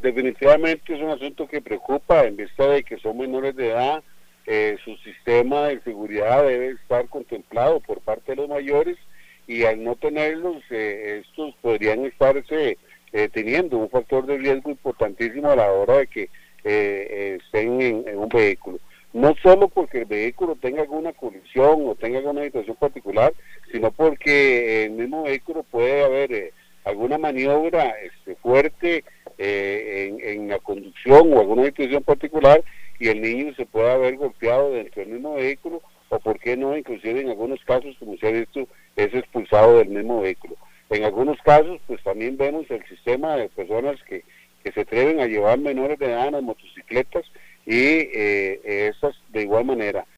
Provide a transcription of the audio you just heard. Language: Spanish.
definitivamente es un asunto que preocupa en vista de que son menores de edad. Su sistema de seguridad debe estar contemplado por parte de los mayores y al no tenerlos, estos podrían estarse teniendo un factor de riesgo importantísimo a la hora de que estén en un vehículo. No solo porque el vehículo tenga alguna colisión o tenga alguna situación particular, sino porque el mismo vehículo puede haber alguna maniobra fuerte en la conducción o alguna situación particular y el niño se puede haber golpeado dentro del mismo vehículo o por qué no, inclusive en algunos casos, como se ha visto, es expulsado del mismo vehículo. En algunos casos, pues también vemos el sistema de personas que se atreven a llevar menores de edad en las motocicletas y estas de igual manera.